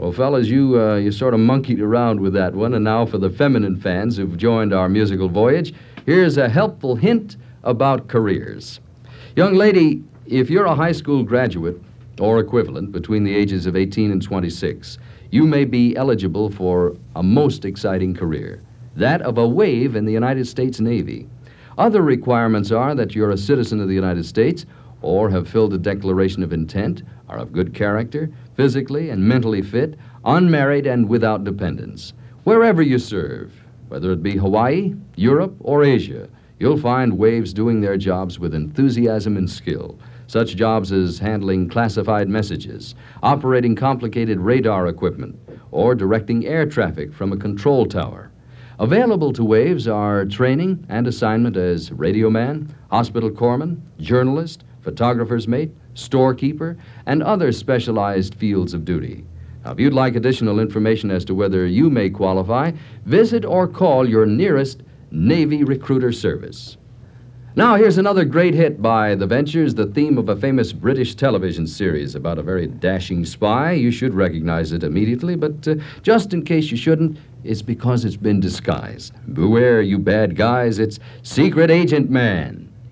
Well, fellas, you sort of monkeyed around with that one, and now for the feminine fans who've joined our musical voyage, here's a helpful hint about careers. Young lady, if you're a high school graduate or equivalent between the ages of 18 and 26, you may be eligible for a most exciting career, that of a wave in the United States Navy. Other requirements are that you're a citizen of the United States or have filled a declaration of intent, are of good character, physically and mentally fit, unmarried and without dependents. Wherever you serve, whether it be Hawaii, Europe, or Asia, you'll find waves doing their jobs with enthusiasm and skill. Such jobs as handling classified messages, operating complicated radar equipment, or directing air traffic from a control tower. Available to waves are training and assignment as radio man, hospital corpsman, journalist, photographer's mate, storekeeper, and other specialized fields of duty. Now, if you'd like additional information as to whether you may qualify, visit or call your nearest Navy recruiter service. Now, here's another great hit by The Ventures, the theme of a famous British television series about a very dashing spy. You should recognize it immediately, but just in case you shouldn't, it's because it's been disguised. Beware, you bad guys, it's Secret Agent Man.